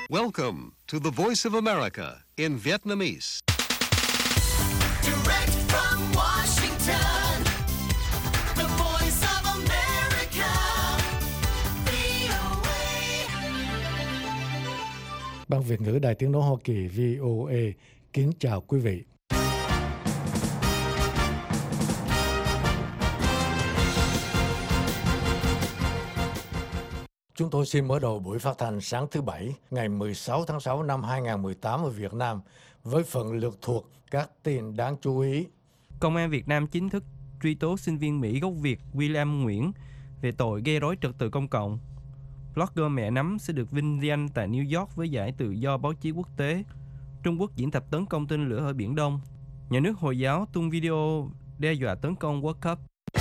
Welcome to the Voice of America in Vietnamese. Direct from Washington, the Voice of America, VOA. Ban Việt ngữ Đài Tiếng nói Hoa Kỳ VOA kính chào quý vị. Chúng tôi xin mở đầu buổi phát thanh sáng thứ Bảy, ngày 16 tháng 6 năm 2018 ở Việt Nam với phần lược thuộc các tin đáng chú ý. Công an Việt Nam chính thức truy tố sinh viên Mỹ gốc Việt William Nguyễn về tội gây rối trật tự công cộng. Blogger mẹ nấm sẽ được vinh danh tại New York với giải tự do báo chí quốc tế. Trung Quốc diễn tập tấn công tên lửa ở Biển Đông. Nhà nước Hồi giáo tung video đe dọa tấn công World Cup.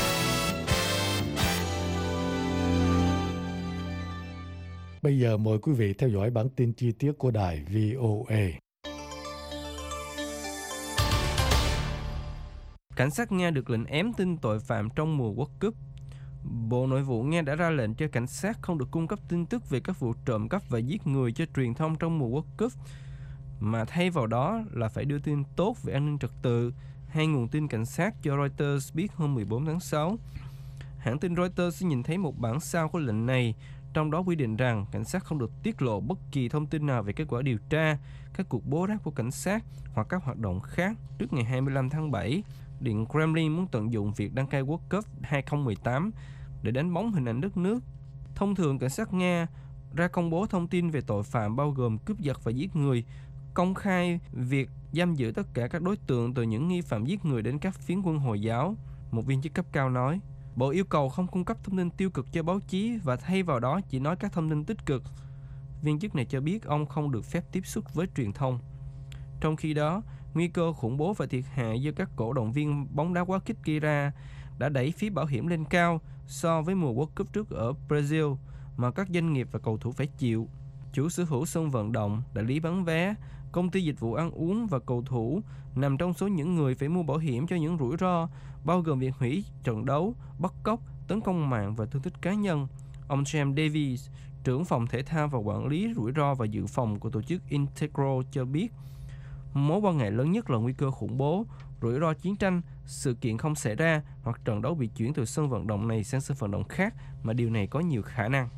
Bây giờ mời quý vị theo dõi bản tin chi tiết của đài VOA. Cảnh sát Nga được lệnh ém tin tội phạm trong mùa World Cup. Bộ Nội vụ Nga đã ra lệnh cho cảnh sát không được cung cấp tin tức về các vụ trộm cắp và giết người cho truyền thông trong mùa World Cup, mà thay vào đó là phải đưa tin tốt về an ninh trật tự. Hai nguồn tin cảnh sát cho Reuters biết hôm 14 tháng 6. Hãng tin Reuters nhìn thấy một bản sao của lệnh này, trong đó quy định rằng cảnh sát không được tiết lộ bất kỳ thông tin nào về kết quả điều tra, các cuộc bố ráp của cảnh sát hoặc các hoạt động khác trước ngày 25 tháng 7. Điện Kremlin muốn tận dụng việc đăng cai World Cup 2018 để đánh bóng hình ảnh đất nước. Thông thường, cảnh sát Nga ra công bố thông tin về tội phạm bao gồm cướp giật và giết người, công khai việc giam giữ tất cả các đối tượng từ những nghi phạm giết người đến các phiến quân Hồi giáo. Một viên chức cấp cao nói, Bộ yêu cầu không cung cấp thông tin tiêu cực cho báo chí và thay vào đó chỉ nói các thông tin tích cực. Viên chức này cho biết ông không được phép tiếp xúc với truyền thông. Trong khi đó, nguy cơ khủng bố và thiệt hại do các cổ động viên bóng đá quá khích gây ra đã đẩy phí bảo hiểm lên cao so với mùa World Cup trước ở Brazil mà các doanh nghiệp và cầu thủ phải chịu. Chủ sở hữu sân vận động, đại lý bán vé, công ty dịch vụ ăn uống và cầu thủ nằm trong số những người phải mua bảo hiểm cho những rủi ro, bao gồm việc hủy trận đấu, bắt cóc, tấn công mạng và thương tích cá nhân. Ông James Davies, trưởng phòng thể thao và quản lý rủi ro và dự phòng của tổ chức Integral cho biết, mối quan ngại lớn nhất là nguy cơ khủng bố, rủi ro chiến tranh, sự kiện không xảy ra hoặc trận đấu bị chuyển từ sân vận động này sang sân vận động khác, mà điều này có nhiều khả năng.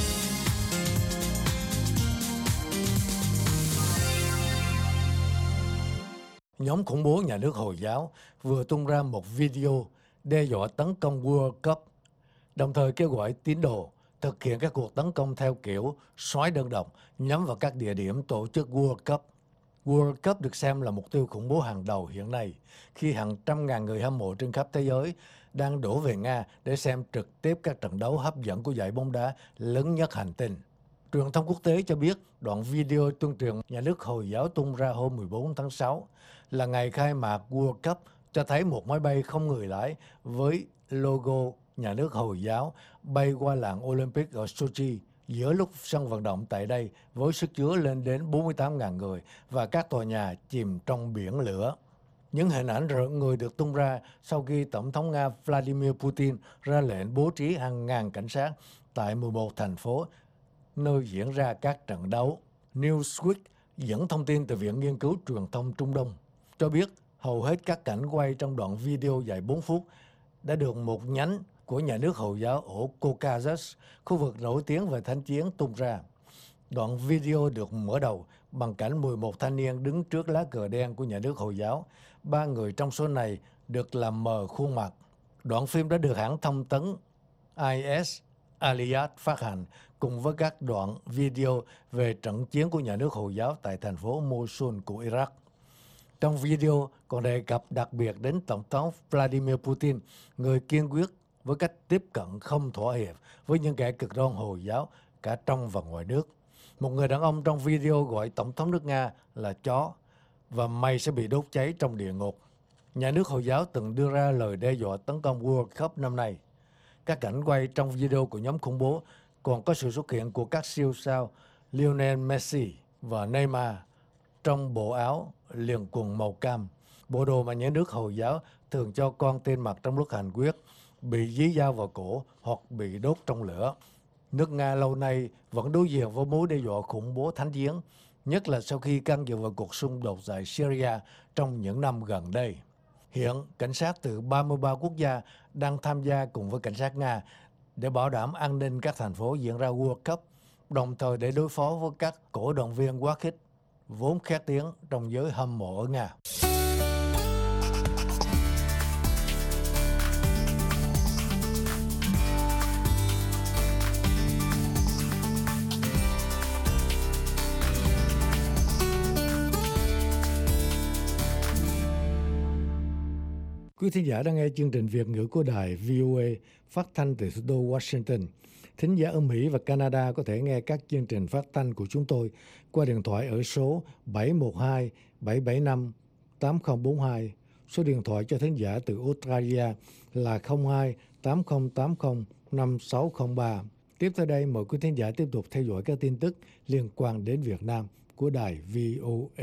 Nhóm khủng bố nhà nước Hồi giáo vừa tung ra một video đe dọa tấn công World Cup, đồng thời kêu gọi tín đồ thực hiện các cuộc tấn công theo kiểu soái đơn độc nhắm vào các địa điểm tổ chức World Cup. World Cup được xem là mục tiêu khủng bố hàng đầu hiện nay, khi hàng trăm ngàn người hâm mộ trên khắp thế giới đang đổ về Nga để xem trực tiếp các trận đấu hấp dẫn của giải bóng đá lớn nhất hành tinh. Truyền thông quốc tế cho biết đoạn video tuyên truyền nhà nước Hồi giáo tung ra hôm 14 tháng 6 là ngày khai mạc World Cup, cho thấy một máy bay không người lái với logo nhà nước Hồi giáo bay qua làng Olympic ở Sochi giữa lúc sân vận động tại đây với sức chứa lên đến 48.000 người và các tòa nhà chìm trong biển lửa. Những hình ảnh rợn người được tung ra sau khi Tổng thống Nga Vladimir Putin ra lệnh bố trí hàng ngàn cảnh sát tại 11 thành phố nơi diễn ra các trận đấu. Newsweek dẫn thông tin từ Viện Nghiên cứu Truyền thông Trung Đông cho biết hầu hết các cảnh quay trong đoạn video dài 4 phút đã được một nhánh của nhà nước Hồi giáo ở Caucasus, khu vực nổi tiếng về thánh chiến, tung ra. Đoạn video được mở đầu bằng cảnh 11 thanh niên đứng trước lá cờ đen của nhà nước Hồi giáo. 3 người trong số này được làm mờ khuôn mặt. Đoạn phim đã được hãng thông tấn IS Aliyat phát hành cùng với các đoạn video về trận chiến của nhà nước Hồi giáo tại thành phố Mosul của Iraq. Trong video còn đề cập đặc biệt đến Tổng thống Vladimir Putin, người kiên quyết với cách tiếp cận không thỏa hiệp với những kẻ cực đoan Hồi giáo cả trong và ngoài nước. Một người đàn ông trong video gọi Tổng thống nước Nga là chó và mày sẽ bị đốt cháy trong địa ngục. Nhà nước Hồi giáo từng đưa ra lời đe dọa tấn công World Cup năm nay. Các cảnh quay trong video của nhóm khủng bố còn có sự xuất hiện của các siêu sao Lionel Messi và Neymar trong bộ áo liền quần màu cam, bộ đồ mà nhà nước Hồi giáo thường cho con tin mặc trong lúc hành quyết, bị dí dao vào cổ hoặc bị đốt trong lửa. Nước Nga lâu nay vẫn đối diện với mối đe dọa khủng bố thánh chiến, nhất là sau khi can dự vào cuộc xung đột tại Syria trong những năm gần đây. Hiện, cảnh sát từ 33 quốc gia đang tham gia cùng với cảnh sát Nga để bảo đảm an ninh các thành phố diễn ra World Cup, đồng thời để đối phó với các cổ động viên quá khích, vốn khét tiếng trong giới hâm mộ ở Nga. Quý thính giả đang nghe chương trình Việt ngữ của đài VOA phát thanh từ thủ đô Washington. Thính giả ở Mỹ và Canada có thể nghe các chương trình phát thanh của chúng tôi qua điện thoại ở số 712-775-8042. Số điện thoại cho thính giả từ Australia là 02-8080-5603. Tiếp theo đây, mời quý thính giả tiếp tục theo dõi các tin tức liên quan đến Việt Nam của đài VOA.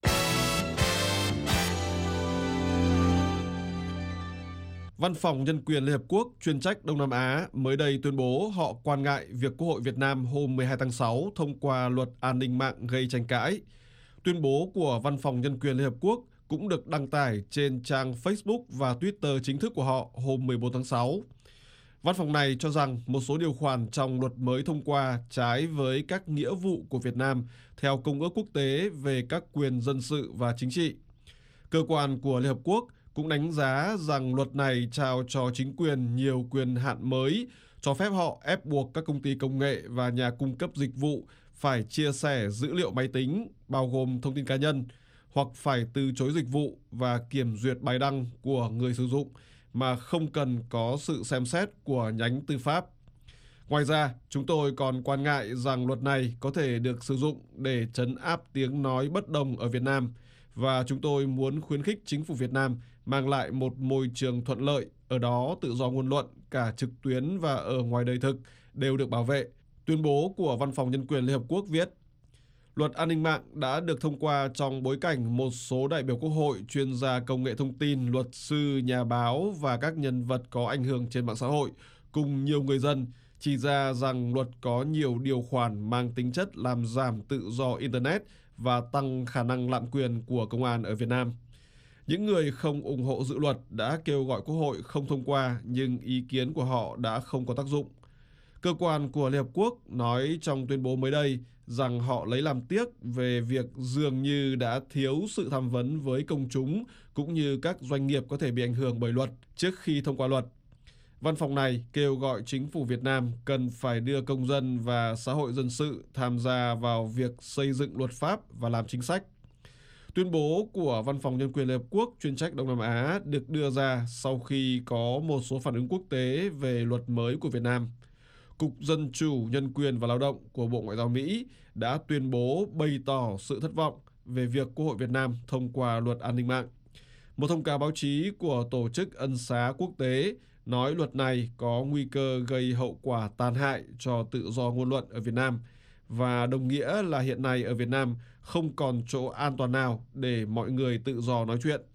Văn phòng Nhân quyền Liên Hợp Quốc chuyên trách Đông Nam Á mới đây tuyên bố họ quan ngại việc Quốc hội Việt Nam hôm 12 tháng 6 thông qua luật an ninh mạng gây tranh cãi. Tuyên bố của Văn phòng Nhân quyền Liên Hợp Quốc cũng được đăng tải trên trang Facebook và Twitter chính thức của họ hôm 14 tháng 6. Văn phòng này cho rằng một số điều khoản trong luật mới thông qua trái với các nghĩa vụ của Việt Nam theo Công ước Quốc tế về các quyền dân sự và chính trị. Cơ quan của Liên Hợp Quốc cũng đánh giá rằng luật này trao cho chính quyền nhiều quyền hạn mới, cho phép họ ép buộc các công ty công nghệ và nhà cung cấp dịch vụ phải chia sẻ dữ liệu máy tính, bao gồm thông tin cá nhân, hoặc phải từ chối dịch vụ và kiểm duyệt bài đăng của người sử dụng mà không cần có sự xem xét của nhánh tư pháp. Ngoài ra, chúng tôi còn quan ngại rằng luật này có thể được sử dụng để trấn áp tiếng nói bất đồng ở Việt Nam, và chúng tôi muốn khuyến khích chính phủ Việt Nam mang lại một môi trường thuận lợi, ở đó tự do ngôn luận cả trực tuyến và ở ngoài đời thực đều được bảo vệ. Tuyên bố của Văn phòng Nhân quyền Liên Hợp Quốc viết, luật an ninh mạng đã được thông qua trong bối cảnh một số đại biểu Quốc hội, chuyên gia công nghệ thông tin, luật sư, nhà báo và các nhân vật có ảnh hưởng trên mạng xã hội cùng nhiều người dân chỉ ra rằng luật có nhiều điều khoản mang tính chất làm giảm tự do Internet và tăng khả năng lạm quyền của công an ở Việt Nam. Những người không ủng hộ dự luật đã kêu gọi Quốc hội không thông qua, nhưng ý kiến của họ đã không có tác dụng. Cơ quan của Liên Hợp Quốc nói trong tuyên bố mới đây rằng họ lấy làm tiếc về việc dường như đã thiếu sự tham vấn với công chúng cũng như các doanh nghiệp có thể bị ảnh hưởng bởi luật trước khi thông qua luật. Văn phòng này kêu gọi chính phủ Việt Nam cần phải đưa công dân và xã hội dân sự tham gia vào việc xây dựng luật pháp và làm chính sách. Tuyên bố của Văn phòng Nhân quyền Liên Hợp Quốc chuyên trách Đông Nam Á được đưa ra sau khi có một số phản ứng quốc tế về luật mới của Việt Nam. Cục Dân chủ, Nhân quyền và Lao động của Bộ Ngoại giao Mỹ đã tuyên bố bày tỏ sự thất vọng về việc Quốc hội Việt Nam thông qua luật an ninh mạng. Một thông cáo báo chí của Tổ chức Ân xá Quốc tế nói luật này có nguy cơ gây hậu quả tàn hại cho tự do ngôn luận ở Việt Nam, và đồng nghĩa là hiện nay ở Việt Nam không còn chỗ an toàn nào để mọi người tự do nói chuyện.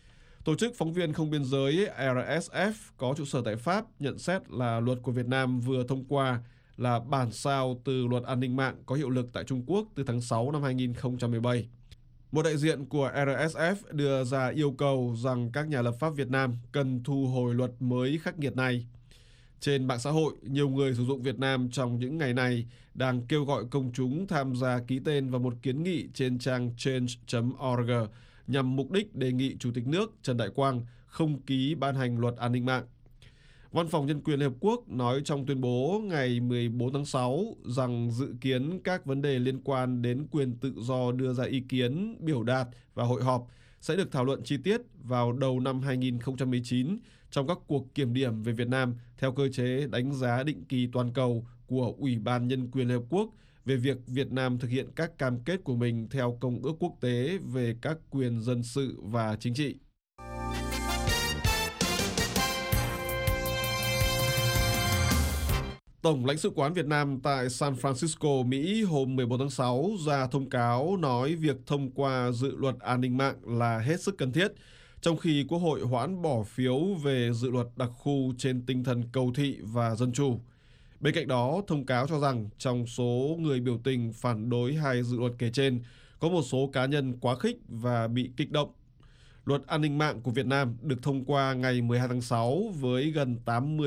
Tổ chức Phóng viên Không Biên giới RSF có trụ sở tại Pháp nhận xét là luật của Việt Nam vừa thông qua là bản sao từ luật an ninh mạng có hiệu lực tại Trung Quốc từ tháng 6 năm 2017. Một đại diện của RSF đưa ra yêu cầu rằng các nhà lập pháp Việt Nam cần thu hồi luật mới khắc nghiệt này. Trên mạng xã hội, nhiều người sử dụng Việt Nam trong những ngày này đang kêu gọi công chúng tham gia ký tên vào một kiến nghị trên trang change.org nhằm mục đích đề nghị Chủ tịch nước Trần Đại Quang không ký ban hành luật an ninh mạng. Văn phòng Nhân quyền Liên Hợp Quốc nói trong tuyên bố ngày 14 tháng 6 rằng dự kiến các vấn đề liên quan đến quyền tự do đưa ra ý kiến, biểu đạt và hội họp sẽ được thảo luận chi tiết vào đầu năm 2019 trong các cuộc kiểm điểm về Việt Nam theo cơ chế đánh giá định kỳ toàn cầu của Ủy ban Nhân quyền Liên Hợp Quốc về việc Việt Nam thực hiện các cam kết của mình theo Công ước Quốc tế về các quyền dân sự và chính trị. Tổng lãnh sự quán Việt Nam tại San Francisco, Mỹ hôm 14 tháng 6 ra thông cáo nói việc thông qua dự luật an ninh mạng là hết sức cần thiết, trong khi Quốc hội hoãn bỏ phiếu về dự luật đặc khu trên tinh thần cầu thị và dân chủ. Bên cạnh đó, thông cáo cho rằng trong số người biểu tình phản đối hai dự luật kể trên, có một số cá nhân quá khích và bị kích động. Luật an ninh mạng của Việt Nam được thông qua ngày 12 tháng 6 với gần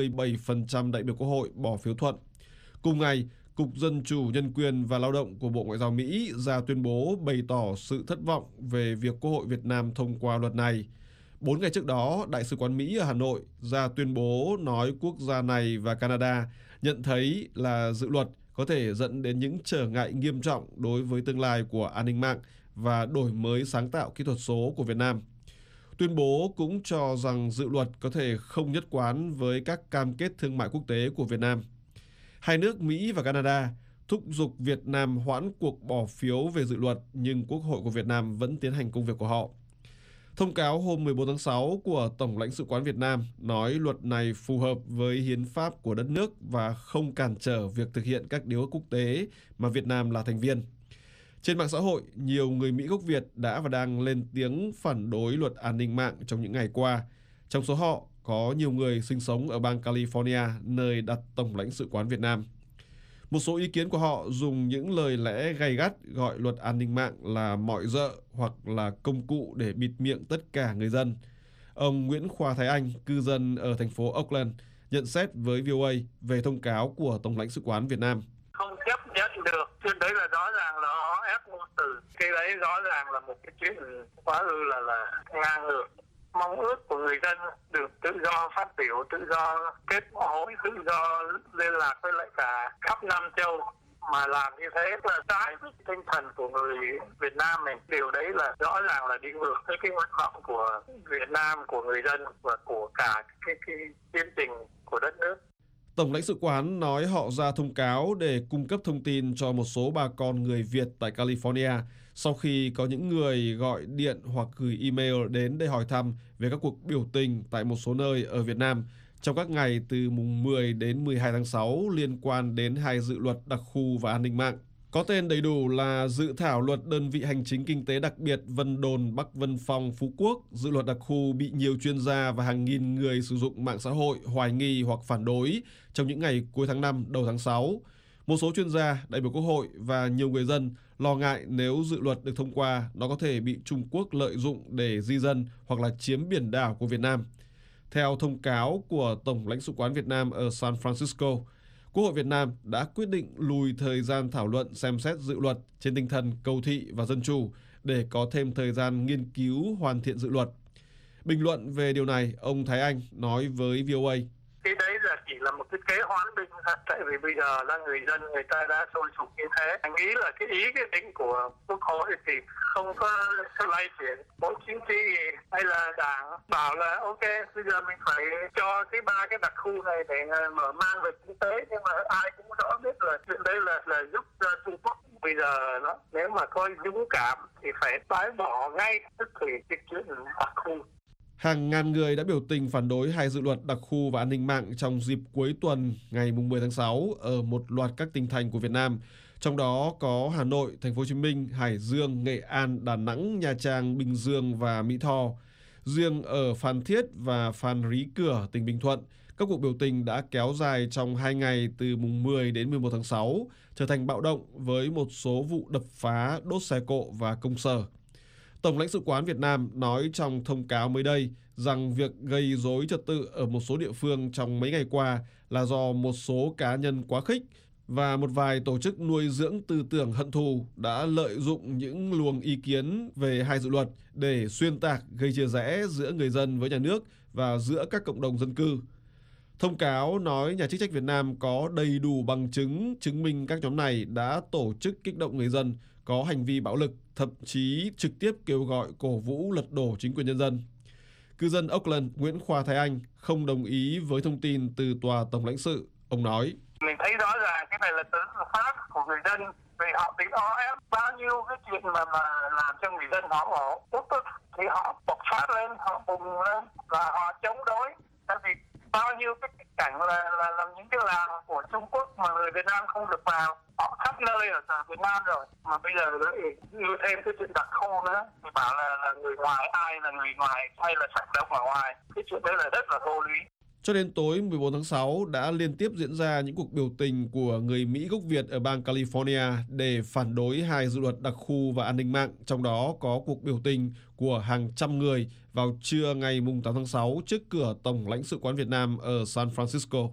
87% đại biểu Quốc hội bỏ phiếu thuận. Cùng ngày, Cục Dân chủ, Nhân quyền và Lao động của Bộ Ngoại giao Mỹ ra tuyên bố bày tỏ sự thất vọng về việc Quốc hội Việt Nam thông qua luật này. 4 ngày trước đó, Đại sứ quán Mỹ ở Hà Nội ra tuyên bố nói quốc gia này và Canada nhận thấy là dự luật có thể dẫn đến những trở ngại nghiêm trọng đối với tương lai của an ninh mạng và đổi mới sáng tạo kỹ thuật số của Việt Nam. Tuyên bố cũng cho rằng dự luật có thể không nhất quán với các cam kết thương mại quốc tế của Việt Nam. Hai nước Mỹ và Canada thúc giục Việt Nam hoãn cuộc bỏ phiếu về dự luật, nhưng Quốc hội của Việt Nam vẫn tiến hành công việc của họ. Thông cáo hôm 14 tháng 6 của Tổng lãnh sự quán Việt Nam nói luật này phù hợp với hiến pháp của đất nước và không cản trở việc thực hiện các điều ước quốc tế mà Việt Nam là thành viên. Trên mạng xã hội, nhiều người Mỹ gốc Việt đã và đang lên tiếng phản đối luật an ninh mạng trong những ngày qua. Trong số họ, có nhiều người sinh sống ở bang California, nơi đặt Tổng lãnh sự quán Việt Nam. Một số ý kiến của họ dùng những lời lẽ gay gắt gọi luật an ninh mạng là mọi rợ hoặc là công cụ để bịt miệng tất cả người dân. Ông Nguyễn Khoa Thái Anh, cư dân ở thành phố Oakland, nhận xét với VOA về thông cáo của Tổng lãnh sự quán Việt Nam. Không chấp nhận được, chuyện đấy là rõ ràng là họ ép ngôn từ. Cái đấy rõ ràng là một cái chuyện quá ư là ngang ngược. Mong ước của người dân được tự do phát biểu, tự do kết nối, tự do liên lạc với lại cả khắp Nam châu. Mà làm như thế là trái với tinh thần của người Việt Nam mình. Điều đấy là rõ ràng là đi ngược với cái nguyện vọng của Việt Nam, của người dân và của cả cái tiến trình của đất nước. Tổng lãnh sự quán nói họ ra thông cáo để cung cấp thông tin cho một số bà con người Việt tại California sau khi có những người gọi điện hoặc gửi email đến để hỏi thăm về các cuộc biểu tình tại một số nơi ở Việt Nam trong các ngày từ mùng 10 đến 12 tháng 6 liên quan đến hai dự luật đặc khu và an ninh mạng. Có tên đầy đủ là Dự thảo luật đơn vị hành chính kinh tế đặc biệt Vân Đồn, Bắc Vân Phong, Phú Quốc. Dự luật đặc khu bị nhiều chuyên gia và hàng nghìn người sử dụng mạng xã hội hoài nghi hoặc phản đối trong những ngày cuối tháng 5, đầu tháng 6. Một số chuyên gia, đại biểu Quốc hội và nhiều người dân lo ngại nếu dự luật được thông qua, nó có thể bị Trung Quốc lợi dụng để di dân hoặc là chiếm biển đảo của Việt Nam. Theo thông cáo của Tổng lãnh sự quán Việt Nam ở San Francisco, Quốc hội Việt Nam đã quyết định lùi thời gian thảo luận xem xét dự luật trên tinh thần cầu thị và dân chủ để có thêm thời gian nghiên cứu hoàn thiện dự luật. Bình luận về điều này, ông Thái Anh nói với VOA. Cái đấy là chỉ là một cái kế hoán binh thôi, tại vì bây giờ là người dân người ta đã sôi sục như thế. Anh nghĩ là cái ý cái định của Quốc hội thì không có lay chuyển Bộ Chính trị hay là Đảng bảo là ok, bây giờ mình phải cho cái ba cái đặc khu này để mở mang về kinh tế, nhưng mà ai cũng rõ biết là chuyện đấy là giúp cho Trung Quốc. Bây giờ nó nếu mà có dũng cảm thì phải bãi bỏ ngay tức thì cái chuyện đặc khu. Hàng ngàn người đã biểu tình phản đối hai dự luật đặc khu và an ninh mạng trong dịp cuối tuần ngày 10 tháng 6 ở một loạt các tỉnh thành của Việt Nam. Trong đó có Hà Nội, Thành phố Hồ Chí Minh, Hải Dương, Nghệ An, Đà Nẵng, Nha Trang, Bình Dương và Mỹ Tho. Riêng ở Phan Thiết và Phan Rí Cửa, tỉnh Bình Thuận, các cuộc biểu tình đã kéo dài trong 2 ngày từ mùng 10 đến 11 tháng 6, trở thành bạo động với một số vụ đập phá, đốt xe cộ và công sở. Tổng lãnh sự quán Việt Nam nói trong thông cáo mới đây rằng việc gây rối trật tự ở một số địa phương trong mấy ngày qua là do một số cá nhân quá khích và một vài tổ chức nuôi dưỡng tư tưởng hận thù đã lợi dụng những luồng ý kiến về hai dự luật để xuyên tạc, gây chia rẽ giữa người dân với nhà nước và giữa các cộng đồng dân cư. Thông cáo nói nhà chức trách Việt Nam có đầy đủ bằng chứng chứng minh các nhóm này đã tổ chức kích động người dân có hành vi bạo lực, thậm chí trực tiếp kêu gọi cổ vũ lật đổ chính quyền nhân dân. Cư dân Oakland Nguyễn Khoa Thái Anh không đồng ý với thông tin từ tòa tổng lãnh sự. Ông nói: Mình thấy rõ ràng cái này là tự phát của người dân, vì họ bị o ép bao nhiêu cái chuyện mà làm cho người dân họ ổ tức thì họ bộc phát lên, họ bùng lên và họ chống đối. Tại vì bao nhiêu cái cảnh là những cái làng của Trung Quốc mà người Việt Nam không được vào, họ khắp nơi ở Việt Nam rồi, mà bây giờ đưa thêm cái chuyện đặc khu nữa thì bảo là người ngoài, ai là người ngoài hay là sạch đâu mà ngoài, cái chuyện đấy là rất là vô lý. Cho đến tối 14 tháng 6 đã liên tiếp diễn ra những cuộc biểu tình của người Mỹ gốc Việt ở bang California để phản đối hai dự luật đặc khu và an ninh mạng, trong đó có cuộc biểu tình của hàng trăm người vào trưa ngày 8 tháng 6 trước cửa Tổng lãnh sự quán Việt Nam ở San Francisco.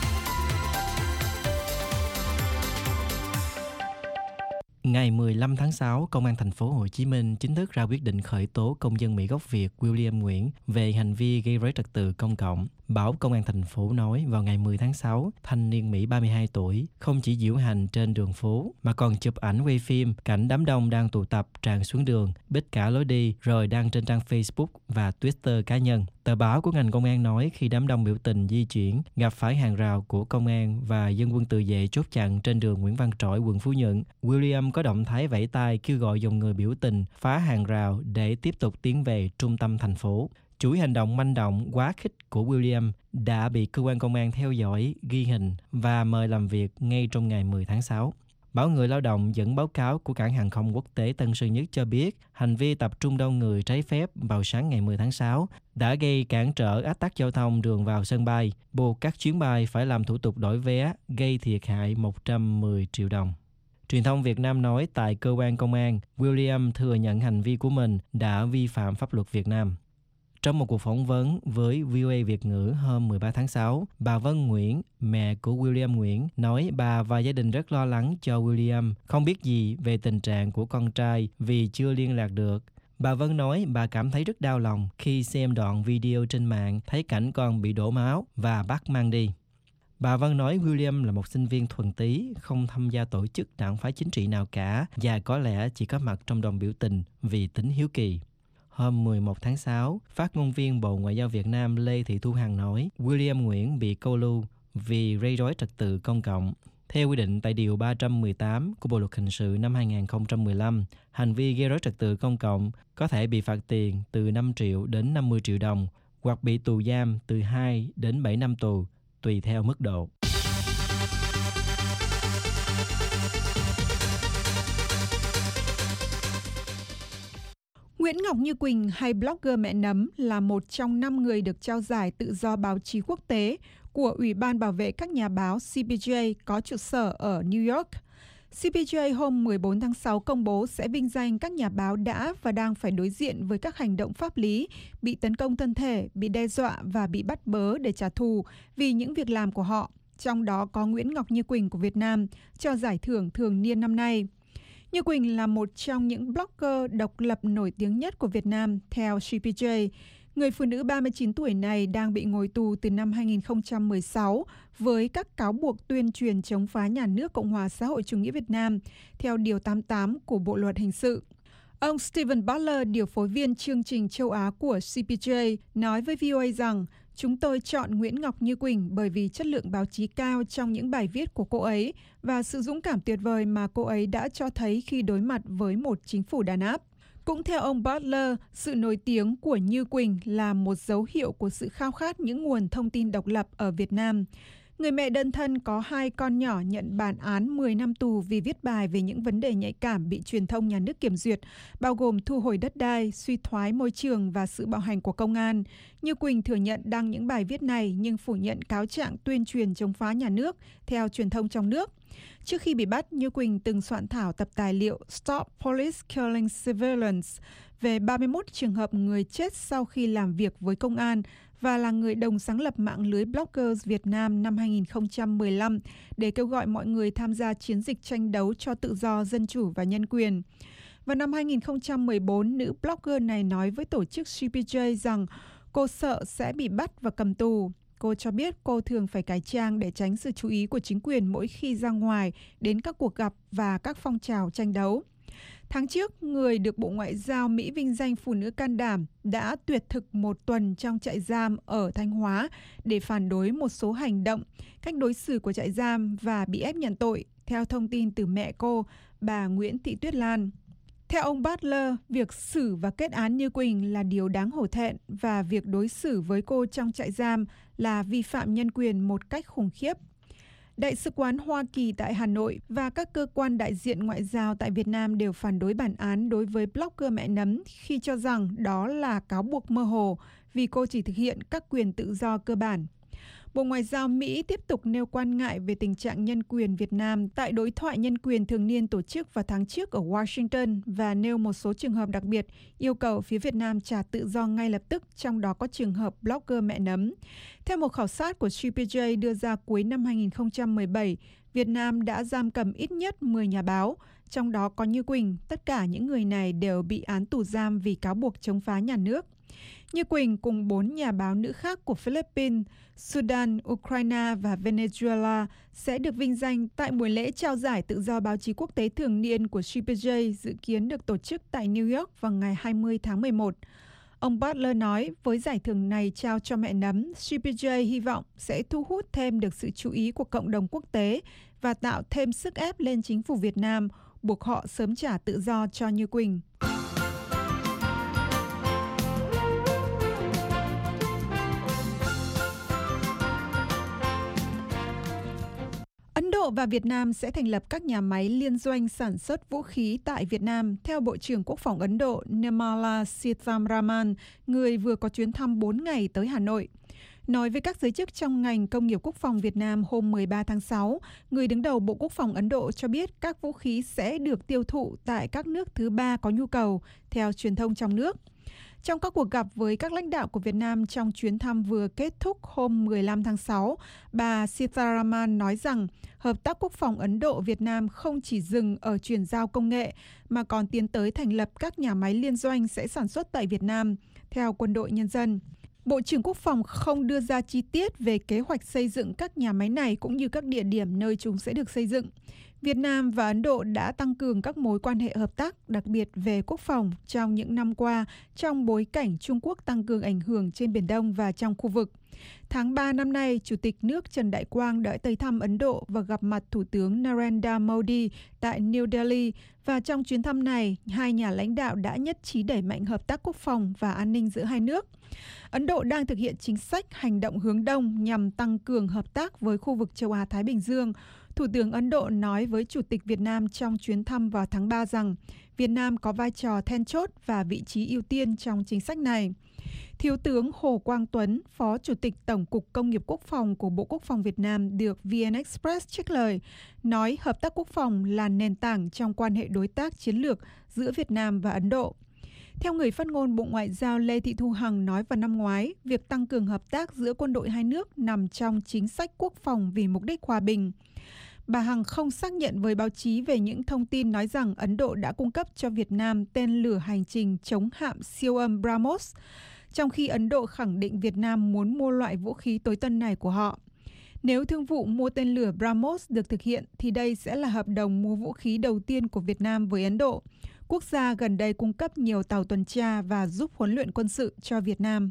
Ngày 15 tháng 6, Công an thành phố Hồ Chí Minh chính thức ra quyết định khởi tố công dân Mỹ gốc Việt William Nguyễn về hành vi gây rối trật tự công cộng. Báo Công an thành phố nói vào ngày 10 tháng 6, thanh niên Mỹ 32 tuổi không chỉ diễu hành trên đường phố mà còn chụp ảnh quay phim cảnh đám đông đang tụ tập tràn xuống đường, bít cả lối đi rồi đăng trên trang Facebook và Twitter cá nhân. Tờ báo của ngành công an nói khi đám đông biểu tình di chuyển gặp phải hàng rào của công an và dân quân tự vệ chốt chặn trên đường Nguyễn Văn Trỗi, quận Phú Nhuận, William có động thái vẫy tay kêu gọi dòng người biểu tình phá hàng rào để tiếp tục tiến về trung tâm thành phố. Chuỗi hành động manh động quá khích của William đã bị cơ quan công an theo dõi, ghi hình và mời làm việc ngay trong ngày 10 tháng 6. Báo Người Lao động dẫn báo cáo của cảng hàng không quốc tế Tân Sơn Nhất cho biết hành vi tập trung đông người trái phép vào sáng ngày 10 tháng 6 đã gây cản trở ách tắc giao thông đường vào sân bay, buộc các chuyến bay phải làm thủ tục đổi vé, gây thiệt hại 110 triệu đồng. Truyền thông Việt Nam nói tại cơ quan công an, William thừa nhận hành vi của mình đã vi phạm pháp luật Việt Nam. Trong một cuộc phỏng vấn với VOA Việt ngữ hôm 13 tháng 6, bà Vân Nguyễn, mẹ của William Nguyễn, nói bà và gia đình rất lo lắng cho William, không biết gì về tình trạng của con trai vì chưa liên lạc được. Bà Vân nói bà cảm thấy rất đau lòng khi xem đoạn video trên mạng thấy cảnh con bị đổ máu và bắt mang đi. Bà Vân nói William là một sinh viên thuần túy, không tham gia tổ chức đảng phái chính trị nào cả và có lẽ chỉ có mặt trong đoàn biểu tình vì tính hiếu kỳ. Hôm 11 tháng 6, phát ngôn viên Bộ Ngoại giao Việt Nam Lê Thị Thu Hằng nói William Nguyễn bị câu lưu vì gây rối trật tự công cộng. Theo quy định tại Điều 318 của Bộ Luật Hình sự năm 2015, hành vi gây rối trật tự công cộng có thể bị phạt tiền từ 5 triệu đến 50 triệu đồng hoặc bị tù giam từ 2 đến 7 năm tù, tùy theo mức độ. Nguyễn Ngọc Như Quỳnh hay blogger mẹ nấm là một trong 5 người được trao giải tự do báo chí quốc tế của Ủy ban bảo vệ các nhà báo CPJ có trụ sở ở New York. CPJ hôm 14 tháng 6 công bố sẽ vinh danh các nhà báo đã và đang phải đối diện với các hành động pháp lý, bị tấn công thân thể, bị đe dọa và bị bắt bớ để trả thù vì những việc làm của họ. Trong đó có Nguyễn Ngọc Như Quỳnh của Việt Nam cho giải thưởng thường niên năm nay. Như Quỳnh là một trong những blogger độc lập nổi tiếng nhất của Việt Nam theo CPJ. Người phụ nữ 39 tuổi này đang bị ngồi tù từ năm 2016 với các cáo buộc tuyên truyền chống phá nhà nước Cộng hòa xã hội chủ nghĩa Việt Nam theo Điều 88 của Bộ Luật Hình sự. Ông Stephen Butler, điều phối viên chương trình châu Á của CPJ, nói với VOA rằng chúng tôi chọn Nguyễn Ngọc Như Quỳnh bởi vì chất lượng báo chí cao trong những bài viết của cô ấy và sự dũng cảm tuyệt vời mà cô ấy đã cho thấy khi đối mặt với một chính phủ đàn áp. Cũng theo ông Butler, sự nổi tiếng của Như Quỳnh là một dấu hiệu của sự khao khát những nguồn thông tin độc lập ở Việt Nam. Người mẹ đơn thân có 2 con nhỏ nhận bản án 10 năm tù vì viết bài về những vấn đề nhạy cảm bị truyền thông nhà nước kiểm duyệt, bao gồm thu hồi đất đai, suy thoái môi trường và sự bạo hành của công an. Như Quỳnh thừa nhận đăng những bài viết này nhưng phủ nhận cáo trạng tuyên truyền chống phá nhà nước theo truyền thông trong nước. Trước khi bị bắt, Như Quỳnh từng soạn thảo tập tài liệu Stop Police Killing Civilians về 31 trường hợp người chết sau khi làm việc với công an và là người đồng sáng lập mạng lưới Bloggers Việt Nam năm 2015 để kêu gọi mọi người tham gia chiến dịch tranh đấu cho tự do, dân chủ và nhân quyền. Vào năm 2014, nữ blogger này nói với tổ chức CPJ rằng cô sợ sẽ bị bắt và cầm tù. Cô cho biết cô thường phải cải trang để tránh sự chú ý của chính quyền mỗi khi ra ngoài đến các cuộc gặp và các phong trào tranh đấu. Tháng trước, người được Bộ Ngoại giao Mỹ vinh danh phụ nữ can đảm đã tuyệt thực một tuần trong trại giam ở Thanh Hóa để phản đối một số hành động, cách đối xử của trại giam và bị ép nhận tội, theo thông tin từ mẹ cô, bà Nguyễn Thị Tuyết Lan. Theo ông Butler, việc xử và kết án Như Quỳnh là điều đáng hổ thẹn và việc đối xử với cô trong trại giam là vi phạm nhân quyền một cách khủng khiếp. Đại sứ quán Hoa Kỳ tại Hà Nội và các cơ quan đại diện ngoại giao tại Việt Nam đều phản đối bản án đối với blogger mẹ nấm khi cho rằng đó là cáo buộc mơ hồ vì cô chỉ thực hiện các quyền tự do cơ bản. Bộ Ngoại giao Mỹ tiếp tục nêu quan ngại về tình trạng nhân quyền Việt Nam tại đối thoại nhân quyền thường niên tổ chức vào tháng trước ở Washington và nêu một số trường hợp đặc biệt, yêu cầu phía Việt Nam trả tự do ngay lập tức, trong đó có trường hợp blogger mẹ nấm. Theo một khảo sát của CPJ đưa ra cuối năm 2017, Việt Nam đã giam cầm ít nhất 10 nhà báo, trong đó có Như Quỳnh. Tất cả những người này đều bị án tù giam vì cáo buộc chống phá nhà nước. Như Quỳnh cùng 4 nhà báo nữ khác của Philippines, Sudan, Ukraine và Venezuela sẽ được vinh danh tại buổi lễ trao giải tự do báo chí quốc tế thường niên của CPJ dự kiến được tổ chức tại New York vào ngày 20 tháng 11. Ông Butler nói với giải thưởng này trao cho mẹ nấm, CPJ hy vọng sẽ thu hút thêm được sự chú ý của cộng đồng quốc tế và tạo thêm sức ép lên chính phủ Việt Nam, buộc họ sớm trả tự do cho Như Quỳnh. Ấn Độ và Việt Nam sẽ thành lập các nhà máy liên doanh sản xuất vũ khí tại Việt Nam, theo Bộ trưởng Quốc phòng Ấn Độ Nirmala Sitharaman, người vừa có chuyến thăm 4 ngày tới Hà Nội. Nói với các giới chức trong ngành công nghiệp quốc phòng Việt Nam hôm 13 tháng 6, người đứng đầu Bộ Quốc phòng Ấn Độ cho biết các vũ khí sẽ được tiêu thụ tại các nước thứ ba có nhu cầu, theo truyền thông trong nước. Trong các cuộc gặp với các lãnh đạo của Việt Nam trong chuyến thăm vừa kết thúc hôm 15 tháng 6, bà Sitharaman nói rằng hợp tác quốc phòng Ấn Độ-Việt Nam không chỉ dừng ở chuyển giao công nghệ, mà còn tiến tới thành lập các nhà máy liên doanh sẽ sản xuất tại Việt Nam, theo Quân đội Nhân dân. Bộ trưởng Quốc phòng không đưa ra chi tiết về kế hoạch xây dựng các nhà máy này cũng như các địa điểm nơi chúng sẽ được xây dựng. Việt Nam và Ấn Độ đã tăng cường các mối quan hệ hợp tác, đặc biệt về quốc phòng, trong những năm qua, trong bối cảnh Trung Quốc tăng cường ảnh hưởng trên Biển Đông và trong khu vực. Tháng 3 năm nay, Chủ tịch nước Trần Đại Quang đã tới thăm Ấn Độ và gặp mặt Thủ tướng Narendra Modi tại New Delhi. Và trong chuyến thăm này, hai nhà lãnh đạo đã nhất trí đẩy mạnh hợp tác quốc phòng và an ninh giữa hai nước. Ấn Độ đang thực hiện chính sách hành động hướng đông nhằm tăng cường hợp tác với khu vực châu Á-Thái Bình Dương. Thủ tướng Ấn Độ nói với Chủ tịch Việt Nam trong chuyến thăm vào tháng 3 rằng Việt Nam có vai trò then chốt và vị trí ưu tiên trong chính sách này. Thiếu tướng Hồ Quang Tuấn, Phó Chủ tịch Tổng cục Công nghiệp Quốc phòng của Bộ Quốc phòng Việt Nam được VN Express trích lời, nói hợp tác quốc phòng là nền tảng trong quan hệ đối tác chiến lược giữa Việt Nam và Ấn Độ. Theo người phát ngôn Bộ Ngoại giao Lê Thị Thu Hằng nói vào năm ngoái, việc tăng cường hợp tác giữa quân đội hai nước nằm trong chính sách quốc phòng vì mục đích hòa bình. Bà Hằng không xác nhận với báo chí về những thông tin nói rằng Ấn Độ đã cung cấp cho Việt Nam tên lửa hành trình chống hạm siêu âm BrahMos, trong khi Ấn Độ khẳng định Việt Nam muốn mua loại vũ khí tối tân này của họ. Nếu thương vụ mua tên lửa BrahMos được thực hiện, thì đây sẽ là hợp đồng mua vũ khí đầu tiên của Việt Nam với Ấn Độ, quốc gia gần đây cung cấp nhiều tàu tuần tra và giúp huấn luyện quân sự cho Việt Nam.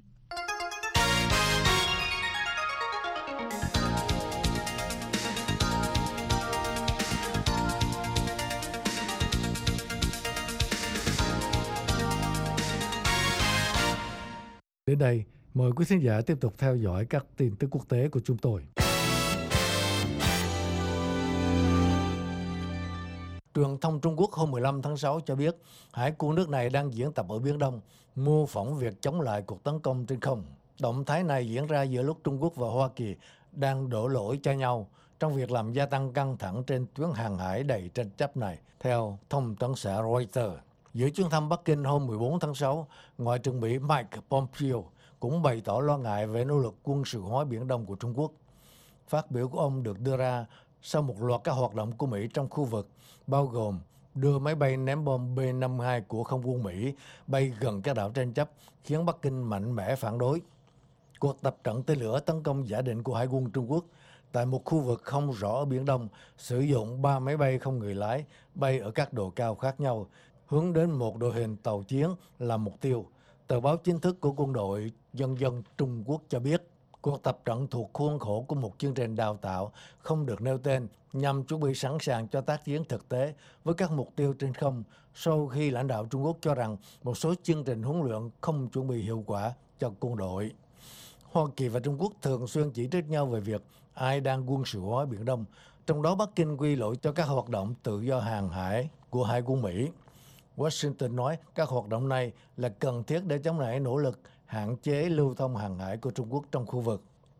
Đến đây, mời quý khán giả tiếp tục theo dõi các tin tức quốc tế của chúng tôi. Truyền thông Trung Quốc hôm 15 tháng 6 cho biết hải quân nước này đang diễn tập ở Biển Đông, mô phỏng việc chống lại cuộc tấn công trên không. Động thái này diễn ra giữa lúc Trung Quốc và Hoa Kỳ đang đổ lỗi cho nhau trong việc làm gia tăng căng thẳng trên tuyến hàng hải đầy tranh chấp này, theo thông tấn xã Reuters. Giữa chuyến thăm Bắc Kinh hôm 14 tháng 6, Ngoại trưởng Mỹ Mike Pompeo cũng bày tỏ lo ngại về nỗ lực quân sự hóa Biển Đông của Trung Quốc. Phát biểu của ông được đưa ra sau một loạt các hoạt động của Mỹ trong khu vực, bao gồm đưa máy bay ném bom B-52 của không quân Mỹ bay gần các đảo tranh chấp, khiến Bắc Kinh mạnh mẽ phản đối. Cuộc tập trận tên lửa tấn công giả định của Hải quân Trung Quốc tại một khu vực không rõ ở Biển Đông sử dụng 3 máy bay không người lái bay ở các độ cao khác nhau, hướng đến một đội hình tàu chiến làm mục tiêu. Tờ báo chính thức của Quân đội Nhân dân Trung Quốc cho biết, cuộc tập trận thuộc khuôn khổ của một chương trình đào tạo không được nêu tên nhằm chuẩn bị sẵn sàng cho tác chiến thực tế với các mục tiêu trên không, sau khi lãnh đạo Trung Quốc cho rằng một số chương trình huấn luyện không chuẩn bị hiệu quả cho quân đội. Hoa Kỳ và Trung Quốc thường xuyên chỉ trích nhau về việc ai đang quân sự hóa Biển Đông, trong đó Bắc Kinh quy lỗi cho các hoạt động tự do hàng hải của Hải quân Mỹ. Washington nói các hoạt động này là cần thiết để chống lại nỗ lực hạn chế lưu thông hàng hải của Trung Quốc trong khu vực.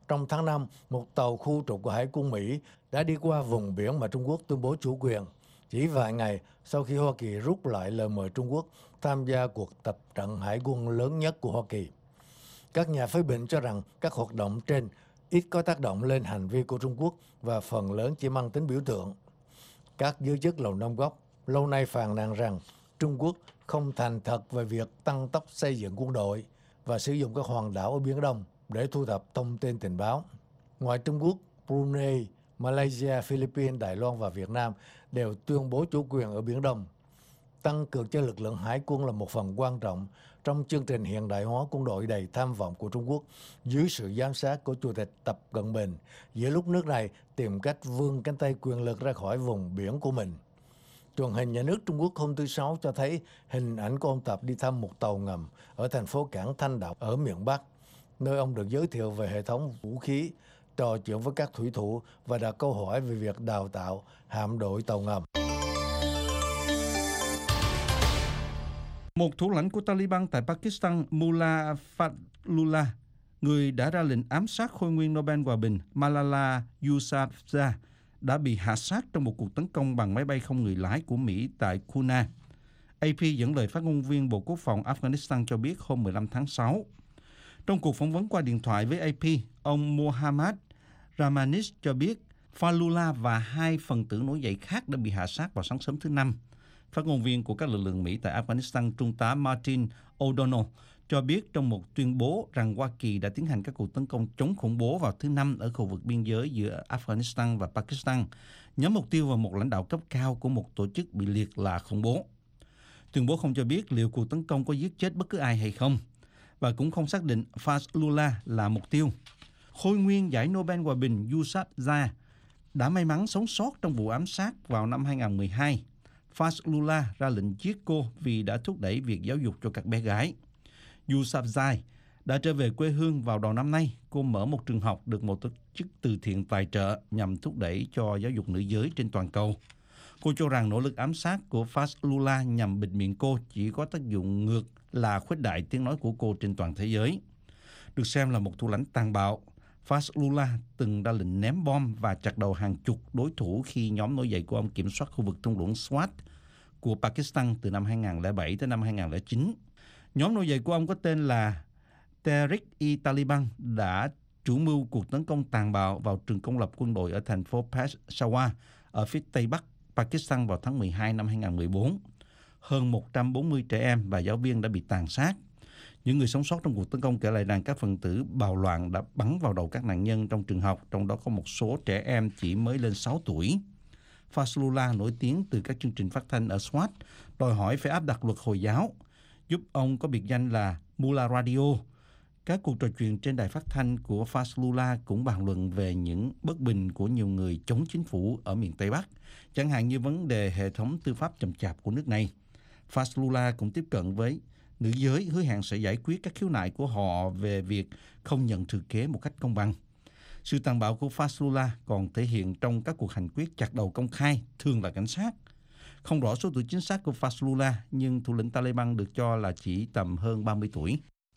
Trong tháng 5, một tàu khu trục của Hải quân Mỹ đã đi qua vùng biển mà Trung Quốc tuyên bố chủ quyền, chỉ vài ngày sau khi Hoa Kỳ rút lại lời mời Trung Quốc tham gia cuộc tập trận hải quân lớn nhất của Hoa Kỳ. Các nhà phê bình cho rằng các hoạt động trên ít có tác động lên hành vi của Trung Quốc và phần lớn chỉ mang tính biểu tượng. Các giới chức Lầu Năm Góc lâu nay phàn nàn rằng Trung Quốc không thành thật về việc tăng tốc xây dựng quân đội và sử dụng các hòn đảo ở Biển Đông để thu thập thông tin tình báo. Ngoài Trung Quốc, Brunei, Malaysia, Philippines, Đài Loan và Việt Nam đều tuyên bố chủ quyền ở Biển Đông. Tăng cường cho lực lượng hải quân là một phần quan trọng trong chương trình hiện đại hóa quân đội đầy tham vọng của Trung Quốc dưới sự giám sát của Chủ tịch Tập Cận Bình, giữa lúc nước này tìm cách vươn cánh tay quyền lực ra khỏi vùng biển của mình. Truyền hình nhà nước Trung Quốc hôm thứ Sáu cho thấy hình ảnh của ông Tập đi thăm một tàu ngầm ở thành phố cảng Thanh Đạo ở miền Bắc, nơi ông được giới thiệu về hệ thống vũ khí, trò chuyện với các thủy thủ và đặt câu hỏi về việc đào tạo hạm đội tàu ngầm. Một thủ lãnh của Taliban tại Pakistan, Mullah Fadlullah, người đã ra lệnh ám sát khôi nguyên Nobel Hòa bình Malala Yousafzai, đã bị hạ sát trong một cuộc tấn công bằng máy bay không người lái của Mỹ tại Kuna. AP dẫn lời phát ngôn viên Bộ Quốc phòng Afghanistan cho biết hôm 15 tháng 6. Trong cuộc phỏng vấn qua điện thoại với AP, ông Mohammad Ramanis cho biết Fadlullah và hai phần tử nổi dậy khác đã bị hạ sát vào sáng sớm thứ Năm. Phát ngôn viên của các lực lượng Mỹ tại Afghanistan, Trung tá Martin O'Donnell, cho biết trong một tuyên bố rằng Hoa Kỳ đã tiến hành các cuộc tấn công chống khủng bố vào thứ Năm ở khu vực biên giới giữa Afghanistan và Pakistan, nhắm mục tiêu vào một lãnh đạo cấp cao của một tổ chức bị liệt là khủng bố. Tuyên bố không cho biết liệu cuộc tấn công có giết chết bất cứ ai hay không, và cũng không xác định Fadlullah là mục tiêu. Khôi nguyên giải Nobel Hòa bình Yousafzai đã may mắn sống sót trong vụ ám sát vào năm 2012. Fadlullah ra lệnh giết cô vì đã thúc đẩy việc giáo dục cho các bé gái. Yousafzai đã trở về quê hương vào đầu năm nay. Cô mở một trường học được một tổ chức từ thiện tài trợ nhằm thúc đẩy cho giáo dục nữ giới trên toàn cầu. Cô cho rằng nỗ lực ám sát của Fadlullah nhằm bịt miệng cô chỉ có tác dụng ngược là khuếch đại tiếng nói của cô trên toàn thế giới. Được xem là một thủ lãnh tàn bạo, Fadlullah từng ra lệnh ném bom và chặt đầu hàng chục đối thủ khi nhóm nổi dậy của ông kiểm soát khu vực thung lũng Swat của Pakistan từ năm 2007 tới năm 2009. Nhóm nổi dậy của ông có tên là Tehrik-i-Taliban đã chủ mưu cuộc tấn công tàn bạo vào trường công lập quân đội ở thành phố Peshawar ở phía tây bắc Pakistan vào tháng 12 năm 2014. Hơn 140 trẻ em và giáo viên đã bị tàn sát. Những người sống sót trong cuộc tấn công kể lại rằng các phần tử bạo loạn đã bắn vào đầu các nạn nhân trong trường học, trong đó có một số trẻ em chỉ mới lên 6 tuổi. Fadlullah nổi tiếng từ các chương trình phát thanh ở Swat, đòi hỏi phải áp đặt luật Hồi giáo, giúp ông có biệt danh là Mullah Radio. Các cuộc trò chuyện trên đài phát thanh của Fadlullah cũng bàn luận về những bất bình của nhiều người chống chính phủ ở miền Tây Bắc, chẳng hạn như vấn đề hệ thống tư pháp chậm chạp của nước này. Fadlullah cũng tiếp cận với nữ giới, hứa hẹn sẽ giải quyết các khiếu nại của họ về việc không nhận thừa kế một cách công bằng. Sự tàn bạo của Fadlullah còn thể hiện trong các cuộc hành quyết chặt đầu công khai, thường là cảnh sát. Không rõ số tuổi chính xác của Fadlullah, nhưng thủ lĩnh Taliban được cho là chỉ tầm hơn 30 tuổi.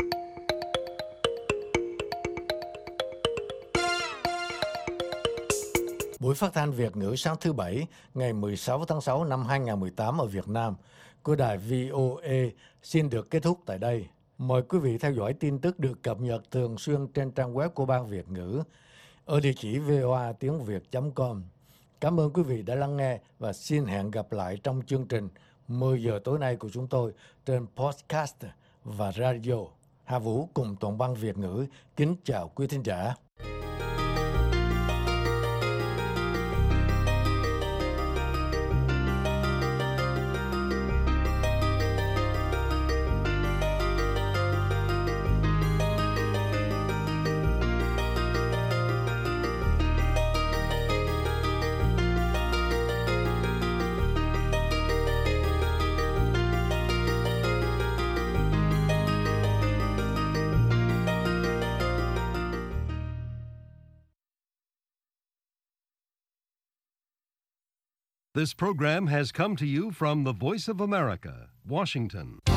Buổi phát thanh Việt ngữ sáng thứ Bảy, ngày 16 tháng 6 năm 2018 ở Việt Nam của đài VOA xin được kết thúc tại đây. Mời quý vị theo dõi tin tức được cập nhật thường xuyên trên trang web của Ban Việt ngữ ở địa chỉ voatiếngviet.com. Cảm ơn quý vị đã lắng nghe và xin hẹn gặp lại trong chương trình 10 giờ tối nay của chúng tôi trên podcast và radio. Hà Vũ cùng toàn ban Việt ngữ kính chào quý thính giả. This program has come to you from the Voice of America, Washington.